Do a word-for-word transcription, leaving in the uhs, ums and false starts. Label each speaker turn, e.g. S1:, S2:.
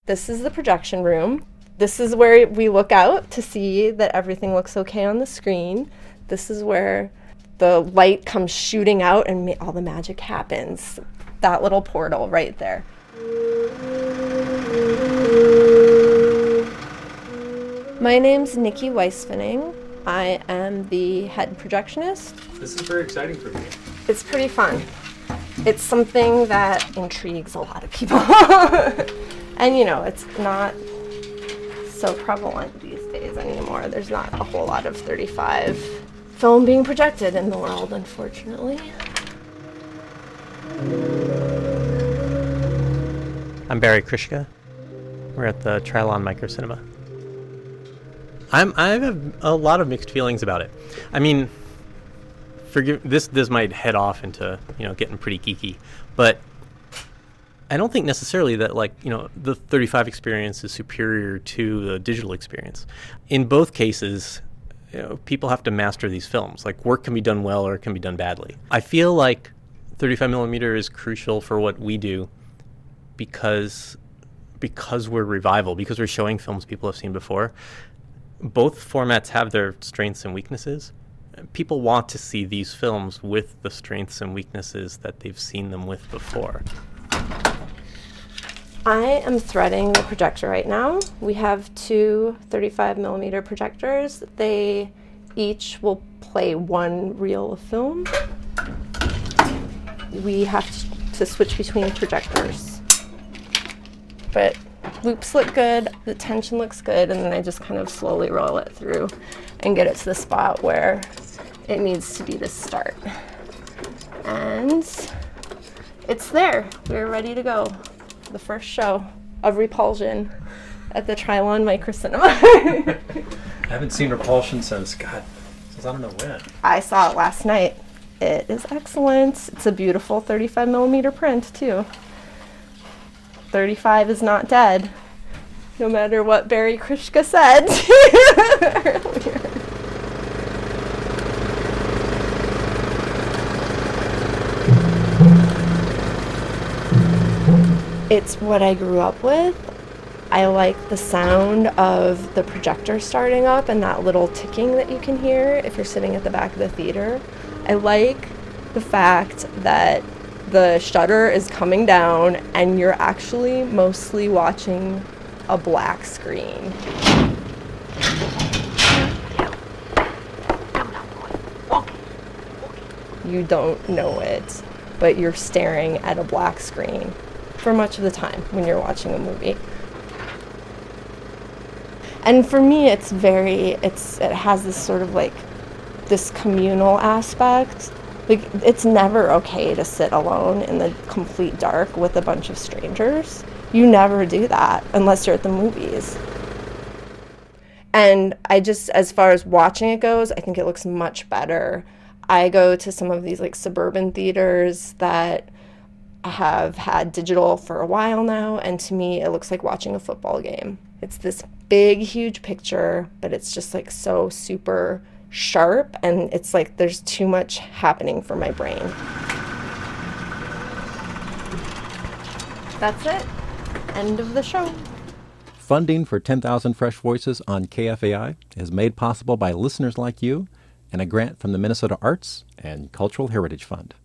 S1: This is the projection room. This is where we look out to see that everything looks okay on the screen. This is where the light comes shooting out and ma- all the magic happens. That little portal right there. My name's Nikki Weisfinning. I am the head projectionist.
S2: This is very exciting for me.
S1: It's pretty fun. It's something that intrigues a lot of people. And, you know, it's not so prevalent these days anymore. There's not a whole lot of thirty-five film being projected in the world, unfortunately.
S3: I'm Barry Krishka. We're at the Trilon Microcinema. I'm I have a lot of mixed feelings about it. I mean, forgive this this might head off into, you know, getting pretty geeky, but I don't think necessarily that, like, you know, the thirty-five experience is superior to the digital experience. In both cases, you know, people have to master these films. Like, work can be done well or it can be done badly. I feel like thirty-five millimeter is crucial for what we do because because we're Revival, because we're showing films people have seen before. Both formats have their strengths and weaknesses. People want to see these films with the strengths and weaknesses that they've seen them with before.
S1: I am threading the projector right now. We have two thirty-five millimeter projectors. They each will play one reel of film. We have to switch between projectors. But loops look good, the tension looks good, and then I just kind of slowly roll it through and get it to the spot where it needs to be to start. And it's there. We're ready to go. The first show of Repulsion at the Trilon Microcinema.
S2: I haven't seen Repulsion since, God, since I don't know when.
S1: I saw it last night. It is excellent. It's a beautiful thirty-five millimeter print, too. thirty-five is not dead, no matter what Barry Krishka said earlier. It's what I grew up with. I like the sound of the projector starting up and that little ticking that you can hear if you're sitting at the back of the theater. I like the fact that the shutter is coming down and you're actually mostly watching a black screen. You don't know it, but you're staring at a black screen for much of the time when you're watching a movie. And for me, it's very, it's it has this sort of like, this communal aspect. Like, it's never okay to sit alone in the complete dark with a bunch of strangers. You never do that unless you're at the movies. And I just, as far as watching it goes, I think it looks much better. I go to some of these like suburban theaters that have had digital for a while now, and to me it looks like watching a football game. It's this big, huge picture, but it's just like so super sharp, and it's like there's too much happening for my brain. That's it. End of the show.
S4: Funding for ten thousand Fresh Voices on K F A I is made possible by listeners like you and a grant from the Minnesota Arts and Cultural Heritage Fund.